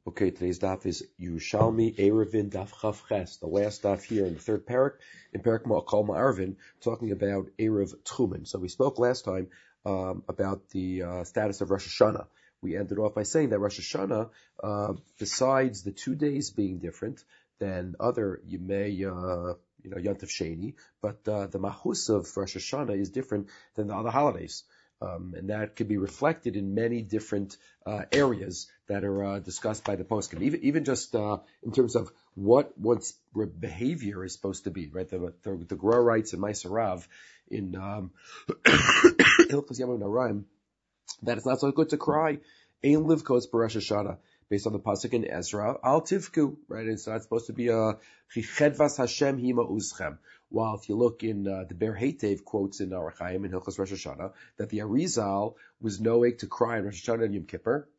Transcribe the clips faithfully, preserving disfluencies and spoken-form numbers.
Okay, today's daf is Yerushalmi Erevin Daf Chav Ches, the last daf here in the third parak, in Parak Ma'akal Ma'arvin, talking about Erev Tchumen. So we spoke last time um, about the uh, status of Rosh Hashanah. We ended off by saying that Rosh Hashanah, uh, besides the two days being different than other Yemei, uh, you know, Yontif Sheni, but uh, the Mahus of Rosh Hashanah is different than the other holidays. Um, and that could be reflected in many different uh, areas that are uh, discussed by the poskim. Even even just uh, in terms of what one's behavior is supposed to be, right? The the, the Gra writes in Maaseh in um, Hilchos Yom Naraim that it's not so good to cry. Ein livkos b'Rosh Hashanah, based on the pasuk in Ezra. Al tivku, right? It's not supposed to be a chichedvas Hashem hima uschem. While if you look in uh, the Ber Heitev quotes in Orach Chaim in Hilchos Rosh Hashanah that the Arizal was noeg to cry in Rosh Hashanah and Yom Kippur,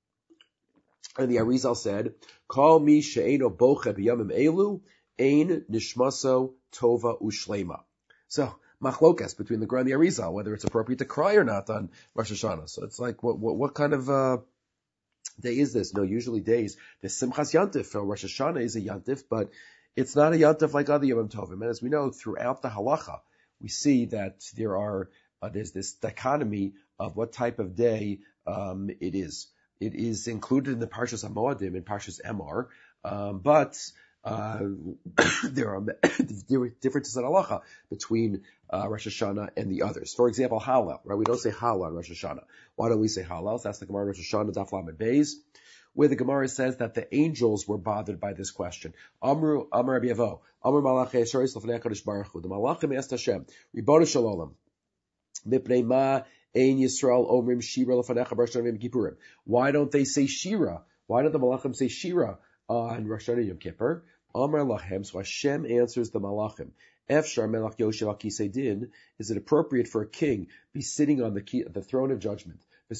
and the Arizal said, "Call me she'eno boche b'yamim elu ein nishmaso tova ushlema." So machlokas between the Gra and the Arizal whether it's appropriate to cry or not on Rosh Hashanah. So it's like what what, what kind of uh, day is this? No, usually days the Simchas Yantif. Rosh Hashanah is a Yantif, but it's not a Yantif like other Yom Tovim. And as we know, throughout the halacha, we see that there are, uh, there's this dichotomy of what type of day, um, it is. It is included in the Parshas HaMoadim, in Parshas Emor, um, but, uh, there are differences in halacha between, uh, Rosh Hashanah and the others. For example, Hallel, right? We don't say Hallel on Rosh Hashanah. Why don't we say Hallel? That's the Gemara in Rosh Hashanah, Daf Lamed Beis, where the Gemara says that the angels were bothered by this question. Amru, Amar Rabbi Avo, Amru Malachei Yisrael Lefnei HaKadosh Baruch Hu. The Malachim asked Hashem, Ribono Shel Olam, Mipnei Ma Ein Yisrael Omrim Shira Lefnecha B'Rosh Hashanah Yom Kippurim. Why don't they say Shira? Why don't the Malachim say Shira on Rosh Hashanah Yom Kippur? Amar Lachem. So Hashem answers the Malachim. Efshar Melach Yoshev Al Kisei Din. Is it appropriate for a king be sitting on the key, the throne of judgment? And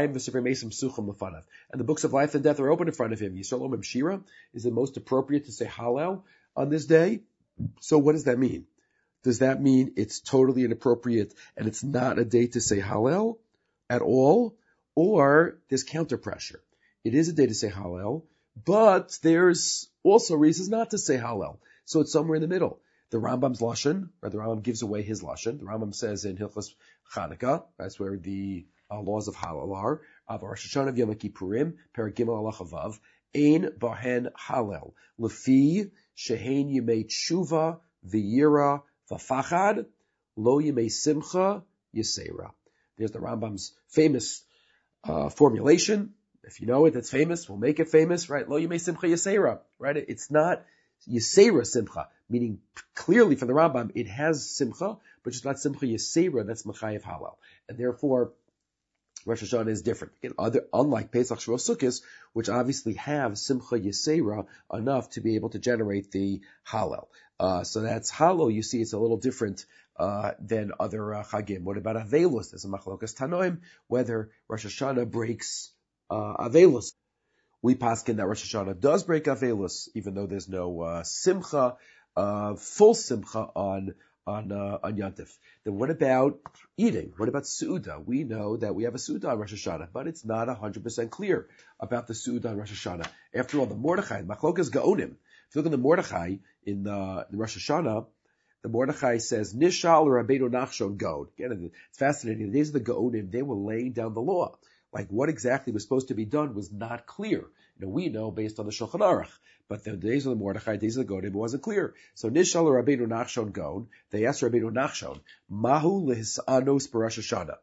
the books of life and death are open in front of him. Yisrael Omrim Shira. Is it most appropriate to say Hallel on this day? So what does that mean? Does that mean it's totally inappropriate and it's not a day to say Hallel at all? Or there's counter pressure. It is a day to say Hallel, but there's also reasons not to say Hallel. So it's somewhere in the middle. The Rambam's Lashon, or the Rambam gives away his Lashon. The Rambam says in Hilchos Chanukah, that's where the Uh, laws of Hallel are, of Rosh Hashanah of Yom Kippurim, Perek Gimel Halacha Vav, Ein Bahen Hallel, Lefi Shehein Yemei Tshuva V'Yira V'Fachad, Lo Yemei Simcha Yisera. There's the Rambam's famous uh, formulation. If you know it, it's famous. We'll make it famous, right? Lo Yemei Simcha Yisera, right? It's not Yisera Simcha, meaning clearly for the Rambam, it has Simcha, but it's not Simcha Yisera, that's Mechayev Hallel. And therefore, Rosh Hashanah is different. Again, other, unlike Pesach, Shavuot, Sukkot, which obviously have Simcha Yisera enough to be able to generate the Hallel. Uh, so that's Hallel. You see, it's a little different uh, than other uh, Chagim. What about Avelus? There's a Machlokas Tanoim, whether Rosh Hashanah breaks uh, Avelus. We paskin that Rosh Hashanah does break Avelus, even though there's no uh, Simcha, uh, full Simcha on on uh, on Yantif. Then what about eating? What about Su'udah? We know that we have a Su'udah on Rosh Hashanah, but it's not one hundred percent clear about the Su'udah on Rosh Hashanah. After all, the Mordechai, Machlokas Gaonim. If you look at the Mordechai in, uh, in Rosh Hashanah, the Mordechai says, Nishal Rabbeinu Nachshon Gaon. Again, it's fascinating. The days of the Gaonim, they were laying down the law. Like what exactly was supposed to be done was not clear. You know, we know based on the Shulchan Aruch, but the days of the Mordechai, days of the Godim, it wasn't clear. So Nishal Rabbeinu Nachshon Gaon, they asked Rabbeinu Nachshon, Mahu Lihisanos B'Rosh Hashanah.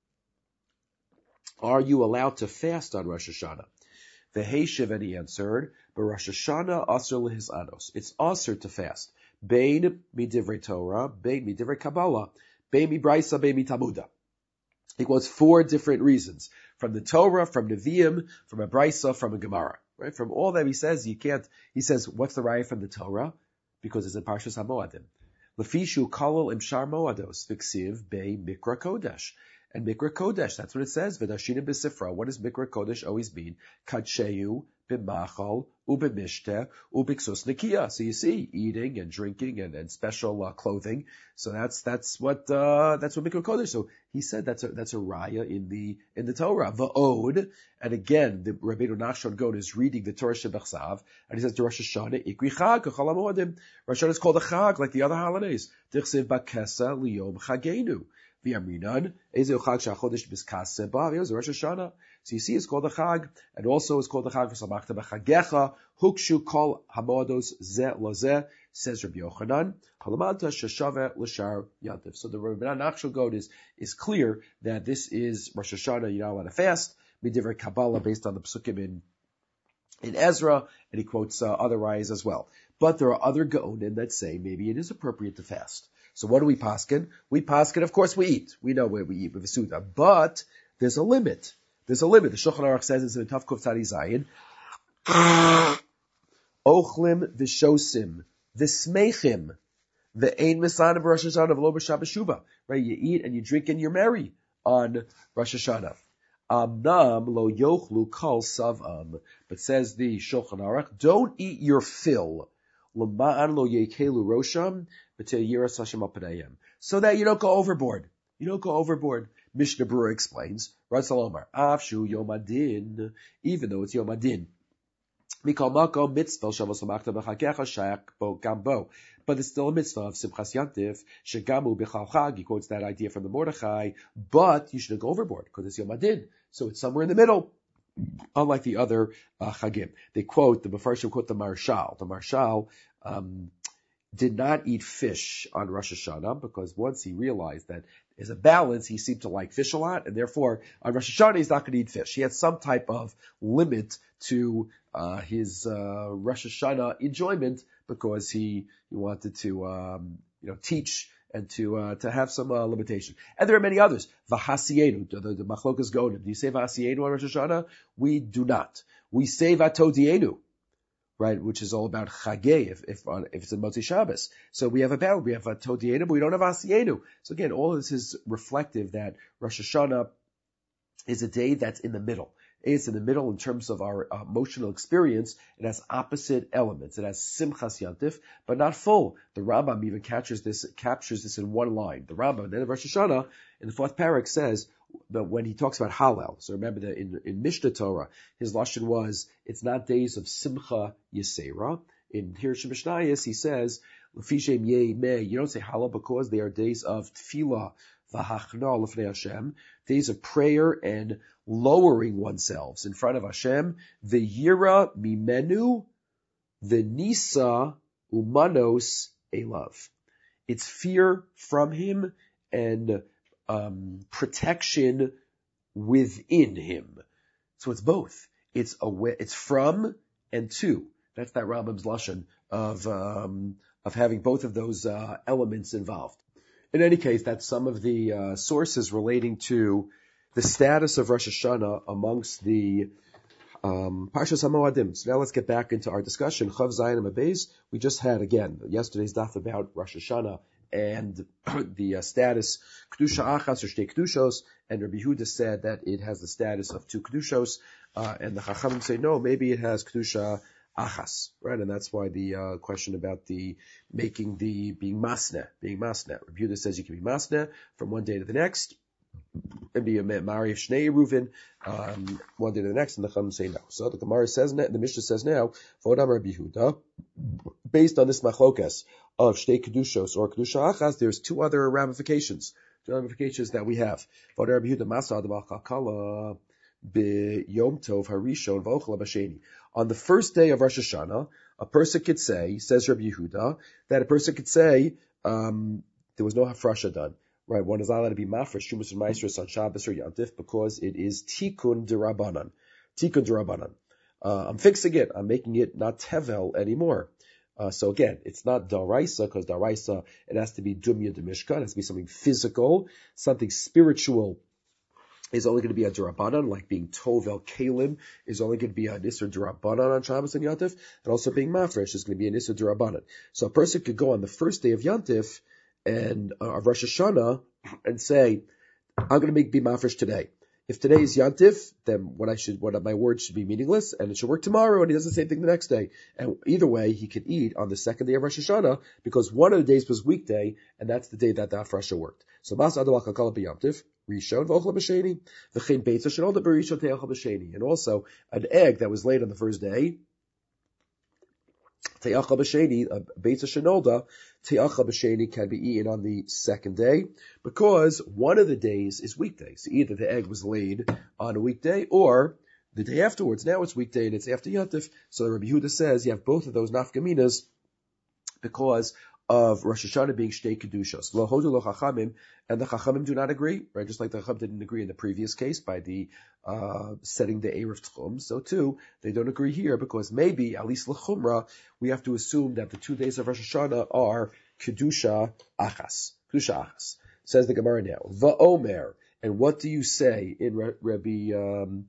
Are you allowed to fast on Rosh Hashanah? The Heishiv, and he answered, B'Rosh Hashanah Asr Lihisanos. It's Asr to fast. Bein midivrei Torah, bein midivrei Kabbalah, bein mibraisa, bein mitamuda. He quotes four different reasons. From the Torah, from Nevi'im, from a Brisa, from a Gemara. Right? From all that he says, you can't, he says, what's the raya from the Torah? Because it's in Parshas HaMoadim. Lefishu kalol imshar moados, v'ksiv bei mikra kodesh. And mikra kodesh, that's what it says, v'dashinim b'sifra. What does mikra kodesh always mean? Kadsheyu b'machal, ub'mishteh, ub'ksus nikia. So you see, eating and drinking and, and special uh, clothing. So that's that's what uh, that's what Mikra Kodesh. So he said that's a that's a raya in the in the Torah. Va'od, and again, the Rabbeinu Nachshon Gold is reading the Torah Shebachsav, and he says to Rosh Hashanah, Ikri Chag k'chol hamoadim. Rosh Hashanah is called a Chag like the other holidays. Tichsev bakesa liyom chagenu. V'yamrinan ezeu Chag shachodesh biskase ba. Here's Rosh Hashanah. So you see, it's called a Chag, and also it's called a Chag for Samachta b'Chagecha, Hukshu kol hamodos ze lazeh, says Rabbi Yochanan, Halamanta sheshave l'shar yantiv. So the Rabbi Nachshon Gold is, is clear that this is Rosh Hashanah, you're not allowed to fast, Midivrei Kabbalah based on the Psukim in, in Ezra, and he quotes uh, other rayas as well. But there are other Gaonim that say maybe it is appropriate to fast. So what do we paskin? We paskin, of course we eat. We know where we eat with a Suda, but there's a limit. There's a limit. The Shulchan Aruch says it's in Tav Kuf Tzadi Zayin. Ochlim v'shosim v'smeichim v'ein misan b'Rosh Hashanah v'lo b'Shabbat Shuva. Right? You eat and you drink and you're merry on Rosh Hashanah. Amnam lo yochlu kol savam. But says the Shulchan Aruch, don't eat your fill. L'ma'an lo yekelu rosham b'tei yiras Hashem al p'nayim. So that you don't go overboard. You don't go overboard. Mishnah Berurah explains, Ratzal Omar, Avshu Yom Adin, even though it's Yom Adin. Mikol Mako mitzvah shavos l'machta b'chagecha shayak bo gambo. But it's still a mitzvah of Simchas Yantiv, shegamu b'chal chag. He quotes that idea from the Mordechai, but you shouldn't go overboard because it's Yom Adin. So it's somewhere in the middle, unlike the other uh, chagim. They quote, the Mefarshim quote the Marshal. The Marshal, um, did not eat fish on Rosh Hashanah because once he realized that there's a balance, he seemed to like fish a lot, and therefore on Rosh Hashanah he's not going to eat fish. He had some type of limit to uh, his uh, Rosh Hashanah enjoyment because he, he wanted to um, you know teach and to uh, to have some uh, limitation. And there are many others. V'hasienu, the, the, the Machlokas Gonim. Do you say V'hasienu on Rosh Hashanah? We do not. We say V'atodienu. Right, which is all about Chagei, if, if, if it's in Motzi Shabbos. So we have a balance. We have a Todienu, but we don't have Asienu. So again, all of this is reflective that Rosh Hashanah is a day that's in the middle. It's in the middle in terms of our uh, emotional experience. It has opposite elements. It has Simchas Yantif, but not full. The Rambam even captures this, captures this in one line. The Rambam, then of Rosh Hashanah, in the fourth parak says, but when he talks about Hallel, so remember that in, in Mishnah Torah, his lashon was, it's not days of Simcha Yisera. In Hirsh Mishnayos, he says, L'fishem Yei Mei, you don't say Hallel because they are days of Tefillah, V'hachna L'fnei Hashem, days of prayer and lowering oneself in front of Hashem, V'yira Mimenu, V'nisa Umanos Elav. It's fear from him and Um, protection within him. So it's both. It's away, it's from and to. That's that Rambam's lashon of um, of having both of those uh, elements involved. In any case, that's some of the uh, sources relating to the status of Rosh Hashanah amongst the um, Parshas HaMoadim. So now let's get back into our discussion. Chav Zayin Amabez. We just had again yesterday's daf about Rosh Hashanah and the uh, status Kedusha Achas or Shtei Kedushos, and Rabbi Yehuda said that it has the status of two Kedushos, uh, and the Chachamim say no, maybe it has Kedusha Achas, right? And that's why the uh, question about the making the being masne, being masne. Rabbi Yehuda says you can be masne from one day to the next, and be a Mari of Shnei Reuven, um, one day to the next, and the Chachamim say no. So the Gemara says, the Mishnah says now, Vodam Rabbi Yehuda, based on this machlokas of Shtei Kedushos or Kedusha Achas, there's two other ramifications, two ramifications that we have. On the first day of Rosh Hashanah, a person could say, says Rabbi Yehuda, that a person could say, um, there was no hafrasha done. Right, one is not allowed to be mafresh, Shumas and Maestros on Shabbos or Yantif because it is Tikkun D'Rabbanan. Tikkun D'Rabbanan. Uh, I'm fixing it. I'm making it not Tevel anymore. Uh, so again, it's not Daraisa, because Daraisa, it has to be Dumya Demishka, it has to be something physical, something spiritual is only going to be a D'Rabbanan, like being Tovel Kalim is only going to be a Nisr D'Rabbanan on Shabbos and Yantif, and also being Mafresh is going to be a Nisr D'Rabbanan. So a person could go on the first day of Yantif, and uh, of Rosh Hashanah, and say, I'm going to make be mafresh today. If today is Yantif, then what I should, what my words should be meaningless, and it should work tomorrow, and he does the same thing the next day. And either way, he can eat on the second day of Rosh Hashanah, because one of the days was weekday, and that's the day that the Hafrasha worked. So Mas Adal Kakala B'Yantif, Rishon V'Ochla B'Sheni, V'Chein Beitza Shenolda B'Rishon Te'ochla B'Sheni. And also, an egg that was laid on the first day, Te'achal b'sheni, a beitza shenolda, te'achal b'sheni can be eaten on the second day, because one of the days is weekdays. Either the egg was laid on a weekday, or the day afterwards. Now it's weekday and it's after Yantif. So Rabbi Yehuda says you have both of those nafkaminas because of Rosh Hashanah being Shtei Kedushos. Lo hodu lo chachamim, and the chachamim do not agree, right? Just like the chacham didn't agree in the previous case by the uh setting the Erev Tchum, so too they don't agree here, because maybe at least l'chumra we have to assume that the two days of Rosh Hashanah are Kedusha Achas. Kedusha Achas. Says the Gemara now. Va'omer, and what do you say in Re- Rabbi um,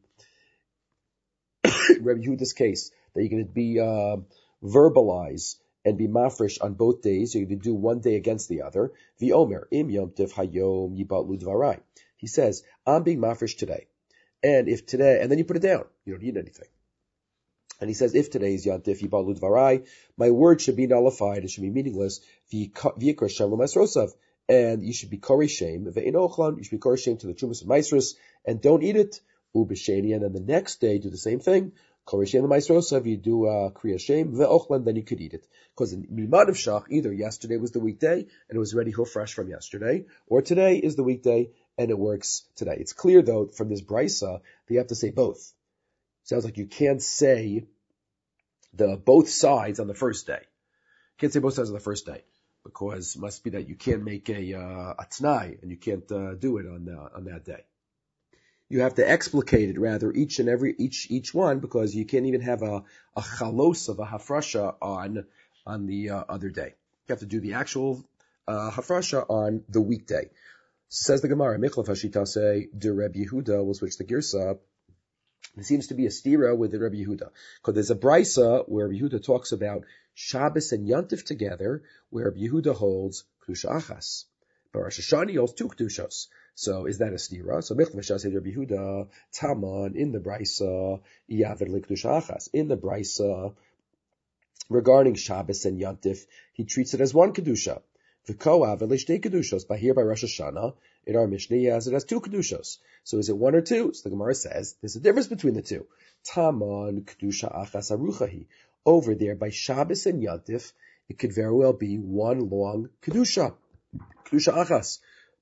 Rabbi Yehuda's case that you're going to be uh, verbalize and be mafresh on both days? You're going to do one day against the other. V'omer im yom tiv hayom yibatlu dvarai. He says, I'm being mafresh today. And if today, and then you put it down, you don't need anything. And he says, if today is Yantif Yibalu Dvarai, my word should be nullified, it should be meaningless. V'yikra Shem l'Masrosav, and you should be Korei Shem, Ve'inochlan, you should be Korei Shem to the Chumas and Maisros, and don't eat it. Ubesheni, and then the next day do the same thing. Korei Shem l'Maisrosav, you do uh, Kriya Shem, Ve'ochlan, then you could eat it. Because in Mimad of Shach, either yesterday was the weekday, and it was ready fresh from yesterday, or today is the weekday, and it works today. It's clear, though, from this brisa, that you have to say both. Sounds like you can't say the both sides on the first day. You can't say both sides on the first day, because it must be that you can't make a uh, a t'nai, and you can't uh, do it on uh, on that day. You have to explicate it, rather, each and every each each one, because you can't even have a a chalos of a hafrasha on on the uh, other day. You have to do the actual uh, hafrasha on the weekday. Says the Gemara, Michlef Hashita say de Rabbi Yehuda. We'll switch the girsa. There seems to be a stira with the Rabbi Yehuda, because there's a brisa where Rabbi Yehuda talks about Shabbos and Yantif together, where Rabbi Yehuda holds Kedusha Achas. But Rosh Hashanah holds two Kedushos. So is that a stira? So Michlef Hashita say Rabbi Yehuda, Taman, in the brisa, Yavid le Kedusha Achas. In the brisa, regarding Shabbos and Yantif, he treats it as one Kedusha. V'koav v'lishtei kedushos. By here, by Rosh Hashanah, in our Mishnah, he has it as two kedushos. So is it one or two? So the Gemara says there's a difference between the two. Taman kedusha achas aruchahi. Over there, by Shabbos and Yantif, it could very well be one long kedusha, kedusha achas.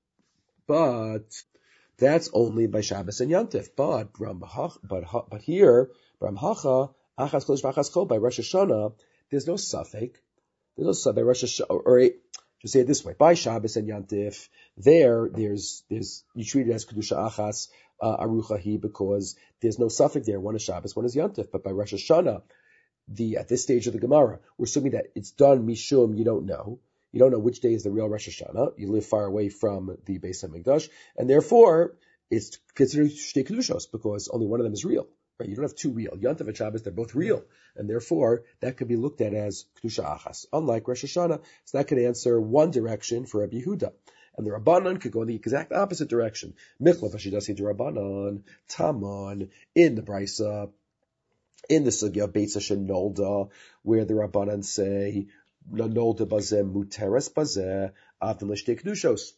But that's only by Shabbos and Yantif. But but but here, Bramhacha achas kodesh v'achas kol, by Rosh Hashanah, there's no suffix. There's no suffix by Rosh Hashanah, or, or to say it this way, by Shabbos and Yantif, there, there's, there's, you treat it as Kedusha Achas, uh, Aruchahi, because there's no suffix there. One is Shabbos, one is Yantif. But by Rosh Hashanah, the, at this stage of the Gemara, we're assuming that it's done Mishum, you don't know. You don't know which day is the real Rosh Hashanah. You live far away from the Beis HaMikdash, and therefore, it's considered Shtei Kedushos, because only one of them is real. Right? You don't have two real. Yantif and Shabbos, they're both real. And therefore, that could be looked at as Kedusha Achas. Unlike Rosh Hashanah, so that could answer one direction for Rabbi Yehuda. And the Rabbanan could go in the exact opposite direction. Michlef Hashidasi de Rabbanan, Taman, in the Brisa, in the Sugya, Beitza Shenolda, where the Rabbanan say, Nolda Bazeh, Muteres Bazeh, Avdin L'Shtei Kedushos.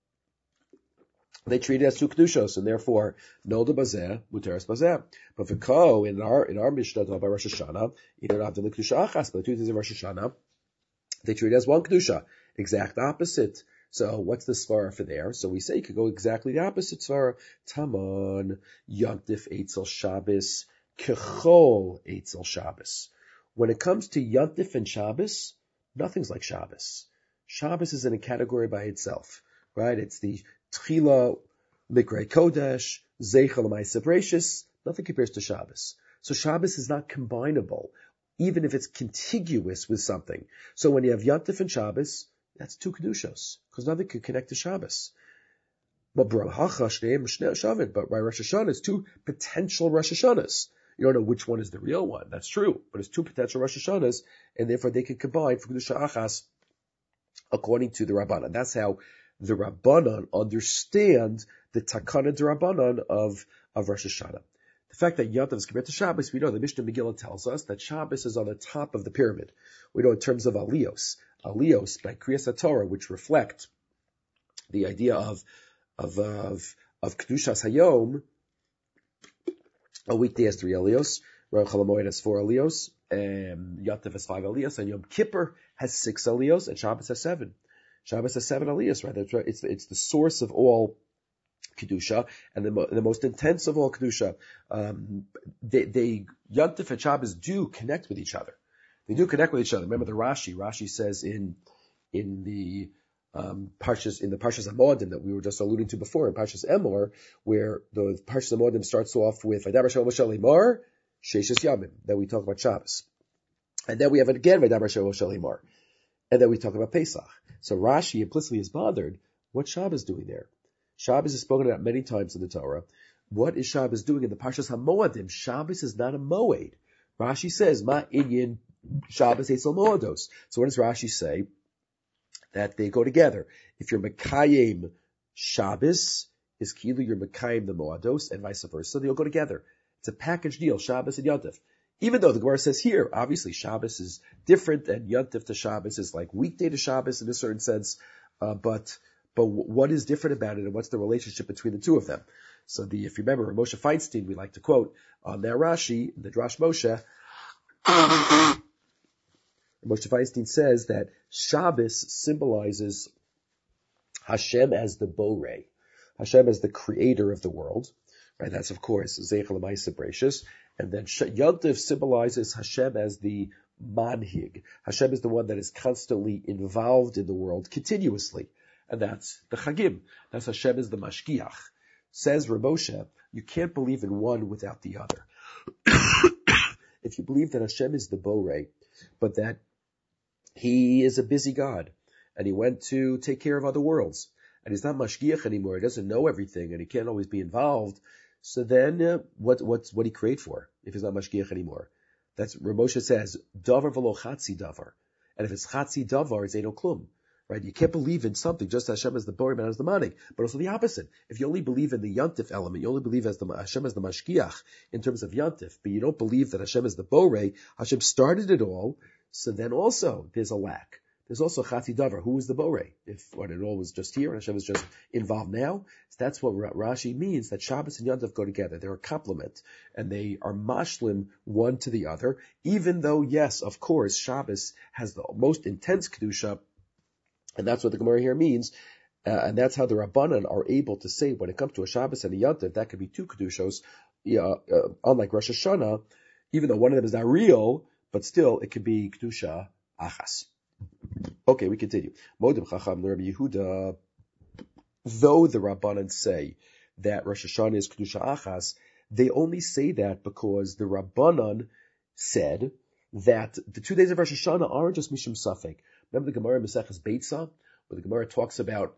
They treat it as two kedushos, and therefore nolda bazeh, muteres bazeh. But v'ko in our in our Mishnah by Rosh Hashanah, either not the kedusha achas, but the two days of Rosh Hashanah, they treat it as one kedusha, exact opposite. So what's the svara for there? So we say you could go exactly the opposite svara. Taman yantif eitzel Shabbos kechol eitzel Shabbos. When it comes to yantif and Shabbos, nothing's like Shabbos. Shabbos is in a category by itself, right? It's the Tchila, Mikrei Kodesh, Zeichel Ma'aseh Bereishis, nothing compares to Shabbos. So Shabbos is not combinable, even if it's contiguous with something. So when you have Yantif and Shabbos, that's two Kedushos, because nothing can connect to Shabbos. But B'Ramhacha Shneim Shnei Shavit, but by Rosh Hashanah, it's two potential Rosh Hashanahs. You don't know which one is the real one. That's true, but it's two potential Rosh Hashanahs, and therefore they can combine for Kedusha Achas according to the Rabbanan. That's how the Rabbanan understand the takana d'Rabbanan of, of Rosh Hashanah. The fact that Yom Tov is compared to Shabbos, we know the Mishnah Megillah tells us that Shabbos is on the top of the pyramid. We know in terms of aliyos, aliyos by Kriyas HaTorah, which reflect the idea of of of, of Kedushas Hayom. A weekday has three aliyos, Rosh Hashanah has four aliyos, and Yom Tov has five aliyos, and Yom Kippur has six aliyos, and Shabbos has seven. Shabbos has seven aliyos, right? That's right. It's it's the source of all Kedusha, and the, the most intense of all Kedusha. Um, they, they, Yom Tov and Shabbos do connect with each other. They do connect with each other. Remember the Rashi, Rashi says in, in the, um, Parshas, in the Parshas HaMoadim that we were just alluding to before, in Parshas Emor, where the Parshas HaMoadim starts off with, Vaydaber Hashem Moshe Lemar, Sheishes Yamim, that we talk about Shabbos. And then we have it again, Vaydaber Hashem Moshe Lemar. And then we talk about Pesach. So Rashi implicitly is bothered, what's Shabbos doing there? Shabbos is spoken about many times in the Torah. What is Shabbos doing in the Parshas HaMoadim? Shabbos is not a moed. Rashi says, Ma inyan Shabbos etzel moedos. So what does Rashi say? That they go together. If you're Mekayim Shabbos, is kilu you're Mekayim the moedos, and vice versa. So they'll go together. It's a package deal, Shabbos and Yom Tov. Even though the Gemara says here, obviously Shabbos is different, and Yom Tov to Shabbos is like weekday to Shabbos in a certain sense, uh, but But what is different about it, and what's the relationship between the two of them? So the, if you remember, Moshe Feinstein, we like to quote on their Rashi, the Drash Moshe, Moshe Feinstein says that Shabbos symbolizes Hashem as the Borei, Hashem as the creator of the world, right? That's of course Zeichel L'Maaseh Bereishis, and then Yom Tov symbolizes Hashem as the Manhig. Hashem is the one that is constantly involved in the world continuously. And that's the Chagim. That's Hashem is the Mashgiach. Says Rav Moshe, you can't believe in one without the other. If you believe that Hashem is the Borei, but that he is a busy God, and he went to take care of other worlds, and he's not Mashgiach anymore, he doesn't know everything, and he can't always be involved, so then uh, what what's what he create for if he's not Mashgiach anymore? That's Rav Moshe says, Davar v'lo chatzi davar. And if it's chatzi davar, it's Eino Klum. Right? You can't believe in something just as Hashem as the Borei, man as the Manik, but also the opposite. If you only believe in the Yom Tov element, you only believe as the Hashem as the Mashgiach in terms of Yom Tov, but you don't believe that Hashem is the Borei, Hashem started it all, so then also there's a lack. There's also Chati Davar. Who is the Borei? If what it all was just here and Hashem is just involved now, so that's what Rashi means, that Shabbos and Yom Tov go together. They're a complement, and they are mashlim one to the other, even though, yes, of course, Shabbos has the most intense Kedusha. And that's what the Gemara here means. Uh, and that's how the Rabbanan are able to say when it comes to a Shabbos and a Yom Tov, that could be two Kedushos, uh, uh, unlike Rosh Hashanah, even though one of them is not real, but still it could be Kedusha Achas. Okay, we continue. Modim Chacham Rabbi Yehuda, though the Rabbanan say that Rosh Hashanah is Kedusha Achas, they only say that because the Rabbanan said that the two days of Rosh Hashanah aren't just Mishum Safek. Remember the Gemara in Maseches Beitzah, where the Gemara talks about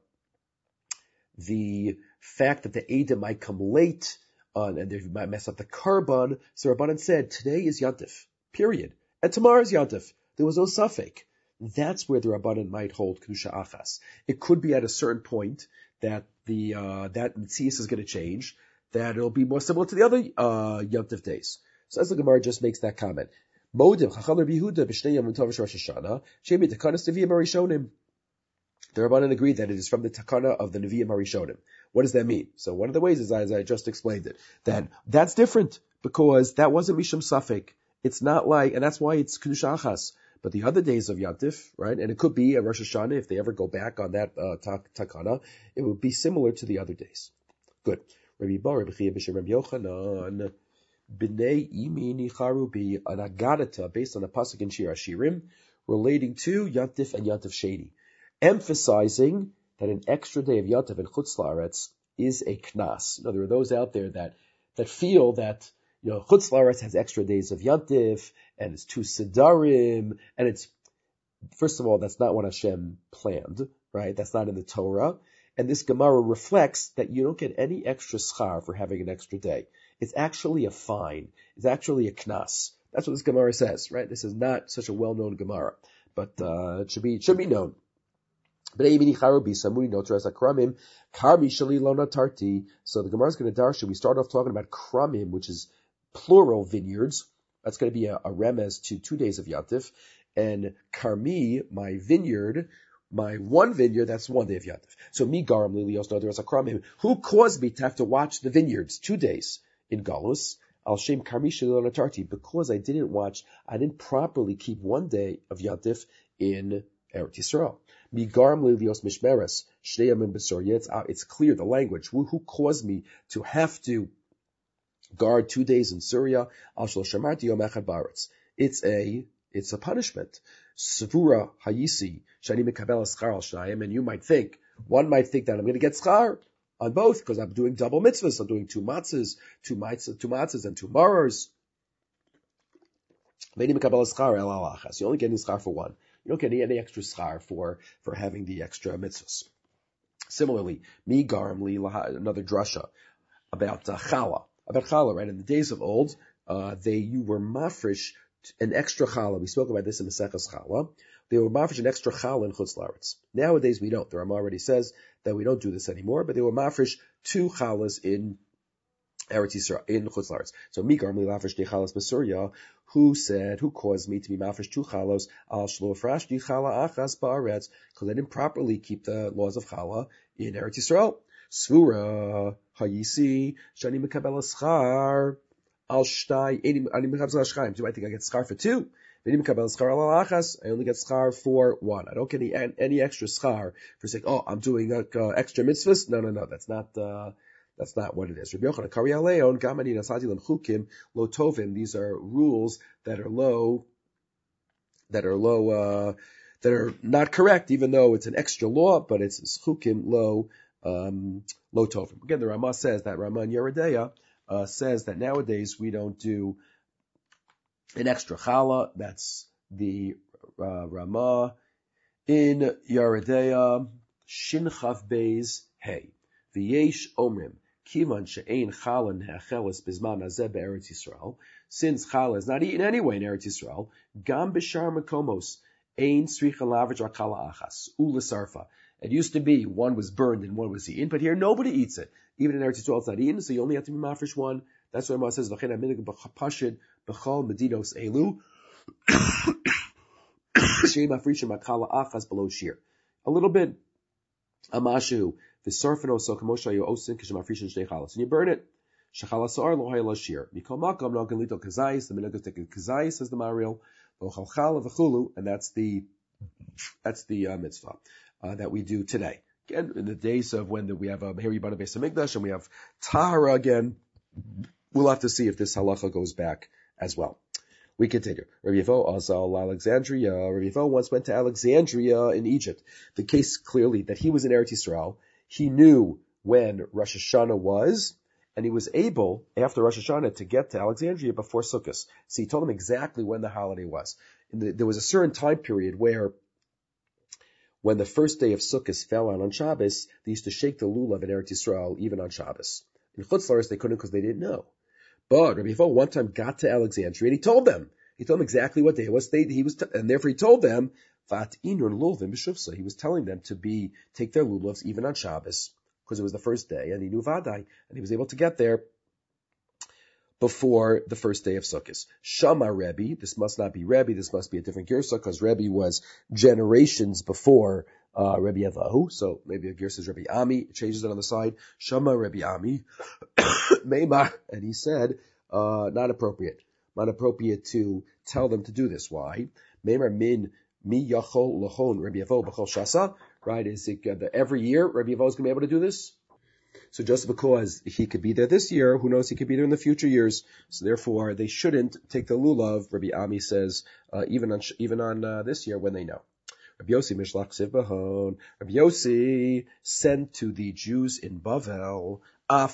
the fact that the Eidim might come late on, and they might mess up the Karban. So Rabbanan said, today is Yom Tov, period. And tomorrow is Yom Tov. There was no Safek. That's where the Rabbanan might hold Kedusha Achas. It could be at a certain point that the uh, that Metzias is going to change, that it'll be more similar to the other uh, Yom Tov days. So as the Gemara just makes that comment. Modim, Chacham Rabbi Yehuda, B'shnei Yom Tov Rosh Hashanah, Shemi Takanas Nevi'im Harishonim. The Rabbanan agreed that it is from the Takana of the Nevi'im Harishonim. What does that mean? So one of the ways is, as I just explained it, that that's different, because that wasn't Mishum Safek. It's not like, and that's why it's Kedusha Achas. But the other days of Yom Tov, right, and it could be a Rosh Hashanah, if they ever go back on that uh, Takana, it would be similar to the other days. Good. Rabbi Bar, Rabbi Chia, B'Shem Rabbi Yochanan, B'nei Imi Nicharu Bi, an Agadata, based on a pasuk in Shir Hashirim, relating to Yom Tov and Yom Tov Sheni, emphasizing that an extra day of Yom Tov in Chutz La'aretz is a knas. Now, there are those out there that, that feel that, you know, Chutz La'aretz has extra days of Yom Tov, and it's two Sidarim, and it's, first of all, that's not what Hashem planned, right? That's not in the Torah. And this Gemara reflects that you don't get any extra schar for having an extra day. It's actually a fine. It's actually a knas. That's what this Gemara says, right? This is not such a well-known Gemara, but uh, it should be it should be known. So the Gemara is going to darshan. We start off talking about kramim, which is plural vineyards. That's going to be a, a remez to two days of Yantif. And karmi, my vineyard, my one vineyard, that's one day of Yantif. So mi garam lilios nodaras akramim. Who caused me to have to watch the vineyards two days in Galus? Al shem karmi shalil natarti, because I didn't watch, I didn't properly keep one day of Yantif in Eretz Yisrael. Mi garam lilios mishmeres shnei besor. It's it's clear the language. Who, who caused me to have to guard two days in Syria? Al shel shamarti yom echad ba'aretz. It's a It's a punishment. Svura hayisi shani mekabel schar al shnayim, and you might think, one might think that I'm going to get schar on both because I'm doing double mitzvahs. I'm doing two matzahs, two matzahs, two matzahs, and two marors. Veni mekabel schar el alachas. You're only getting schar for one. You don't get any, any extra schar for for having the extra mitzvahs. Similarly, mi garam li another drasha about uh, challah, about challah. Right in the days of old, uh, they you were mafresh an extra challah. We spoke about this in Maseches Challah. They were mafresh an extra challah in Chutz La'aretz. Nowadays we don't. The Rama already says that we don't do this anymore, but they were mafresh two challahs in Eretz Yisrael, in Chutz La'aretz. So Migar mi lafresh de chalas b'Surya, who said, who caused me to be mafresh two chalos al shlo frash di chala achas ba'aretz, because I didn't properly keep the laws of challah in Eretz Yisrael. Svura hayisi shani mekabel schar. Al shtai, ani mekabel schar. Do I think I get schar for two? I only get schar for one. I don't get any any extra schar for saying, oh, I'm doing like, uh, extra mitzvahs. No, no, no. That's not uh, that's not what it is. These are rules that are low, that are low, uh, that are not correct, even though it's an extra law, but it's chukim low, um, low tovim. Again, the Ramah says that Ramah in Yeredeya uh, says that nowadays we don't do an extra challah. That's the uh, Ramah in Yeredeya Shin Chav Beis Hey V'yesh Omrim Kivan she'ein challah ne'acheles bizman hazeh be'eretz Yisrael. Since challah is not eaten anyway in Eretz Yisrael, gam b'shar makomos ein tzricha lavrich rak challah achas u'lesarfa. It used to be one was burned and one was eaten, but here nobody eats it. Even in Eretz Yisrael, it's not eaten, so you only have to be mafresh one. That's why Ramah says v'chein haminig b'chapashid b'chol medinos elu she'ein mafrishim rak challah achas below shir. A little bit amashu. And you burn it. Shechala sa'ar lo hayla shir. Mikol makam no galito kazayis. The minhag is taken kazayis, says the Mariel. V'chal chala v'chulu, and that's the that's the uh, mitzvah uh, that we do today. Again, in the days of when the, we have a Meher Yibana Beis Hamikdash and we have Tahara again, we'll have to see if this halacha goes back as well. We continue. Rabbi Yevo Azal Alexandria. Rabbi Yevo once went to Alexandria in Egypt. The case clearly that he was in Eretz Yisrael. He knew when Rosh Hashanah was, and he was able, after Rosh Hashanah, to get to Alexandria before Sukkot. So he told him exactly when the holiday was. And the, there was a certain time period where, when the first day of Sukkot fell out on Shabbos, they used to shake the lulav in Eretz Yisrael even on Shabbos. In Chutz La'aretz, they couldn't because they didn't know. But Rabbi Yevo one time got to Alexandria and he told them. He told them exactly what day it was. They, he was, t- and therefore he told them, he was telling them to be take their lulavs even on Shabbos because it was the first day, and he knew Vadai, and he was able to get there before the first day of Sukkot. Shama Rebbe, this must not be Rebbe, this must be a different Girsa because Rebbe was generations before uh, Rebbe Yevahu, so maybe a Girsa is Rebbe Ami. It changes it on the side. Shama Rebbe Ami, Meimar, and he said, uh, not appropriate, not appropriate to tell them to do this. Why? Meimar min. Mi yachol lachon Rabbi Yevo b'chol shasa, right? Is it uh, the, every year Rabbi Yevo is going to be able to do this? So just because he could be there this year, who knows? He could be there in the future years. So therefore, they shouldn't take the lulav. Rabbi Ami says uh, even on even on uh, this year when they know. Rabbi Yossi mishlach siv bahon. Rabbi Yossi sent to the Jews in Bavel.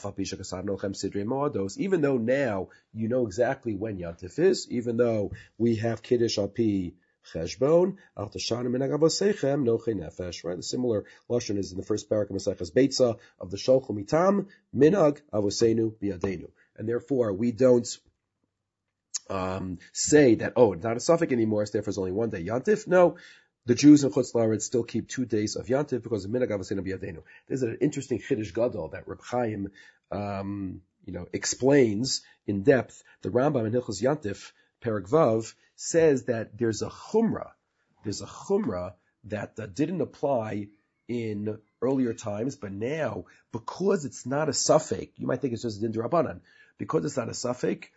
Even though now you know exactly when Yantif is, even though we have Kiddush al pi Cheshbon, Al Tashanim Minhag Avosechem, Nochei Nefesh, right? The similar lashon is in the first parak of Maseches Beitza of the Sholchu Mitam, Minhag Avosenu Biadenu. And therefore, we don't um, say that, oh, it's not a suffix anymore, so therefore it's only one day Yantif. No, the Jews in Chutz La'aretz still keep two days of Yantiv because of Minhag Avosenu B'Yadeinu. There's an interesting Chiddush Gadol that Reb Chaim, um, you know, explains in depth. The Rambam in Hilchos Yantif, Perek Vav, says that there's a chumrah, there's a chumrah that uh, didn't apply in earlier times, but now, because it's not a suffix, you might think it's just a din d'Rabbanan. Because it's not a suffix,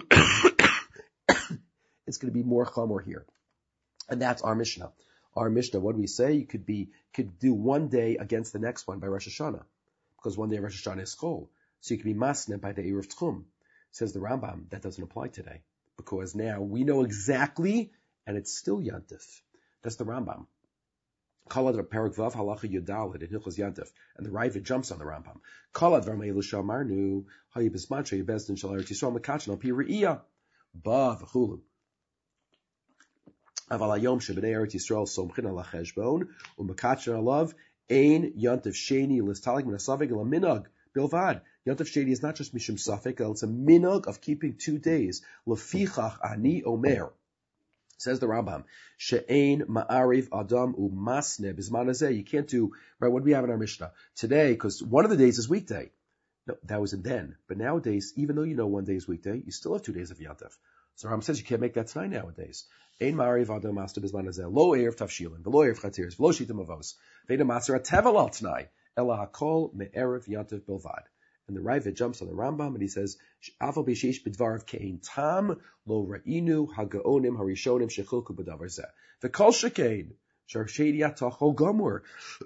it's going to be more chamor here. And that's our Mishnah. Our Mishnah, what do we say? You could be, could do one day against the next one by Rosh Hashanah. Because one day Rosh Hashanah is Chol. So you could be masne by the Erev Tchum. Says the Rambam, that doesn't apply today. Because now we know exactly, and it's still Yantif. That's the Rambam. Kalad Perek Vav Halacha Yudalid in Hilchos Yantif, and the Ravid jumps on the Rambam. Kalad Varmei Lusha Marnu Hayi Bismacha Yebezdin Shal Eretz Yisrael Mekachin Al Pi Re'iyah Ba V'Chulu. Aval Hayom Shebnei Eretz Yisrael Somchin Al HaCheshbon U'Mekachin Alav Ein Yantif Sheni Listalik Min HaSavik El Minag Bilvad. Yantif Sheni is not just Mishum Safik, it's a minag of keeping two days. Lefichach Ani Omer. Says the Rambam, She'ein ma'ariv adam u'masne bizman hazeh. You can't do, right, what do we have in our Mishnah? Today, because one of the days is weekday. No, that wasn't then. But nowadays, even though you know one day is weekday, you still have two days of Yantif. So Rambam says you can't make that tonight nowadays. Ein ma'ariv adam masne bizman hazeh. Lo erev tafshilin, v'lo erev chatiris, v'lo shitim avos. V'eda maser tevel al t'nai. Ela hakol me'erev Yantif bilvad. And the Ravid jumps on the Rambam and he says, "Aval b'sheish b'dvarav kein tam lo ra'inu hagaonim harishonim shechilku b'davar zeh v'kol shekein shar sheidi atachol gamur."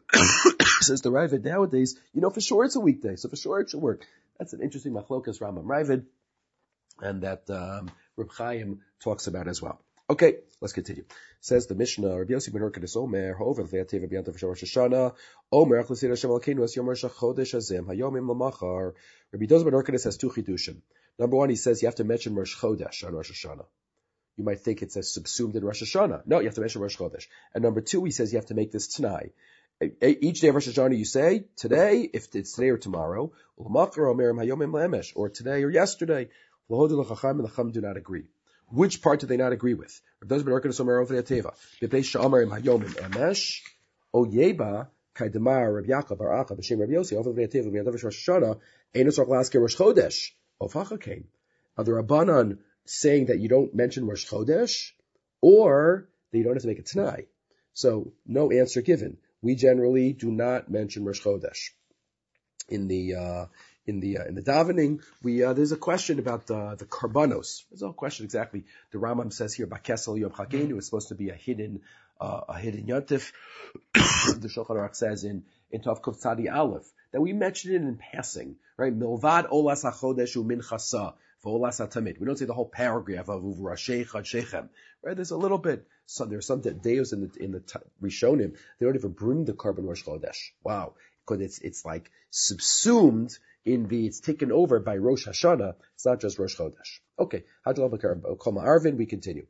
Says the Ravid, nowadays, you know for sure it's a weekday, so for sure it should work. That's an interesting machlokas Rambam Ravid, and that um, Reb Chaim talks about as well. Okay, let's continue. Says the Mishnah, Rabbi Yossi ben Urkanis Omer, Ho'over v'yateva b'yantav Rosh Hashanah, Omer ach l'sir Hashem alkeinu es yomer shachodesh hazem, hayomim l'machar. Rabbi Yossi ben Urkanis has two chidushim. Number one, he says you have to mention Rosh Chodesh on Rosh Hashanah. You might think it's as subsumed in Rosh Hashanah. No, you have to mention Rosh Chodesh. And number two, he says you have to make this Tanai. Each day of Rosh Hashanah you say, today, if it's today or tomorrow, l'machar omerim hayomim l'emesh, or today or yesterday, l'hodu l'chacham, and the Chacham do not agree. Which part do they not agree with? Rav ben Urkanis Omer over the Ateva. B'pei she'amarim hayomim emesh, o yeba kaidemar Rav Yaakov bar Acha b'shem Rav Yossi over the Ateva b'yadav Rosh Hashanah enos rak lasker Rosh Chodesh of Hachakein. Are the Rabbanan saying that you don't mention Rosh Chodesh, or that you don't have to make a Tanai? So no answer given. We generally do not mention Rosh Chodesh in the. Uh, In the uh, in the davening, we uh, there's a question about the the karbanos. There's no question exactly. The Rambam says here, "Bakesel Yom Chagenu" is supposed to be a hidden uh, a hidden yontif. The Shulchan Aruch says in in Tov Kuf Tzadi Aleph that we mentioned it in passing, right? Milvad olas hachodesh uminchasa v'olas hatamid. We don't say the whole paragraph of Uvrashecha Shechem, right? There's a little bit. So there's some deos in the in the Rishonim. They don't even bring the korban Rosh Chodesh. Wow, because it's it's like subsumed. In the, it's taken over by Rosh Hashanah. It's not just Rosh Chodesh. Okay. Arvin, we continue.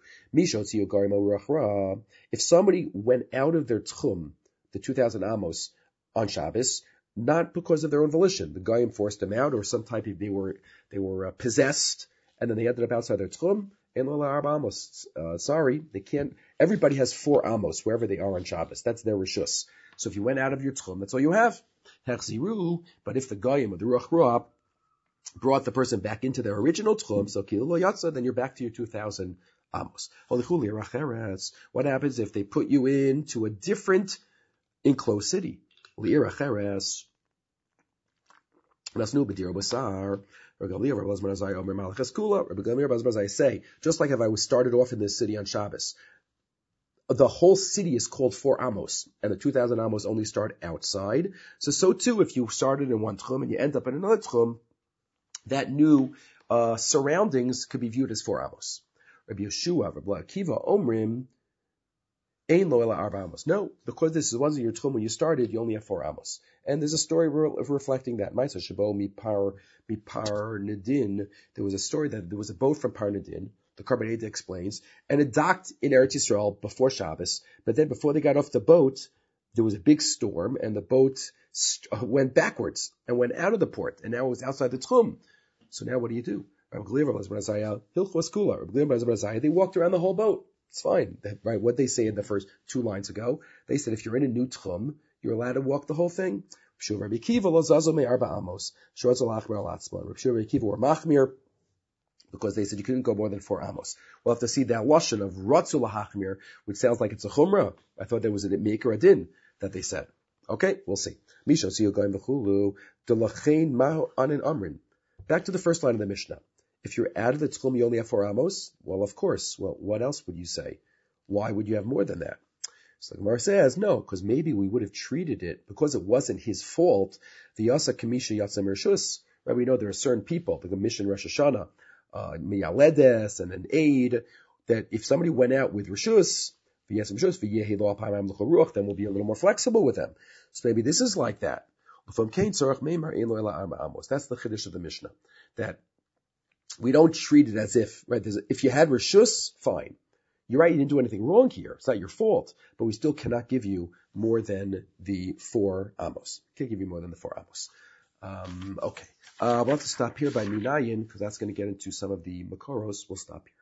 If somebody went out of their tchum, the two thousand amos, on Shabbos, not because of their own volition, the Goyim forced them out, or some type of, they were, they were uh, possessed, and then they ended up outside their tchum, uh, sorry, they can't, everybody has four amos, wherever they are on Shabbos. That's their rishus. So if you went out of your tchum, that's all you have. Hechziru, but if the Goyim or the Ruach Ruach brought the person back into their original tchum, so kilu lo yatsa, then you're back to your two thousand amos. What happens if they put you into a different enclosed city? Say, just like if I was started off in this city on Shabbos, the whole city is called four amos, and the two thousand amos only start outside. So, so too, if you started in one tchum and you end up in another tchum, that new uh, surroundings could be viewed as four amos. Rabbi Yeshua, Rabbi Akiva, Omrim, Ein lo ela arba amos. No, because this wasn't your tchum when you started, you only have four amos. And there's a story of reflecting that. Ma'aser Shabo mipar mipar Nadin. There was a story that there was a boat from Par Nadin. The Karban explains, and it docked in Eretz Yisrael before Shabbos, but then before they got off the boat, there was a big storm, and the boat st- went backwards and went out of the port, and now it was outside the Tchum. So now what do you do? They walked around the whole boat. It's fine, right? What they say in the first two lines ago, they said if you're in a new tchum, you're allowed to walk the whole thing. Rabbi Kiva lo zazo me arba amos. Shor zalachmer alatzman. Rabbi Kiva were machmir because they said you couldn't go more than four amos. We'll have to see that lashon of ratzu lahachmir, which sounds like it's a chumrah. I thought there was a maker a din that they said. Okay, we'll see. Misha siyo goyim v'chulu delachein mahu anin amrin. Back to the first line of the Mishnah. If you're out of the tchum, you only have four amos. Well, of course. Well, what else would you say? Why would you have more than that? So the Gemara says, no, because maybe we would have treated it, because it wasn't his fault, the Yasa Kamisha Yatzem Rishus, right? We know there are certain people, the Commission Rosh Hashanah, uh, Miyaledes, and an aid, that if somebody went out with Rishus, then we'll be a little more flexible with them. So maybe this is like that. That's the Chiddush of the Mishnah, that we don't treat it as if, right, if you had Rishus, fine. You're right, you didn't do anything wrong here. It's not your fault, but we still cannot give you more than the four amos. Can't give you more than the four amos. Um, okay. Uh, we'll have to stop here by Minayin, because that's going to get into some of the Makoros. We'll stop here.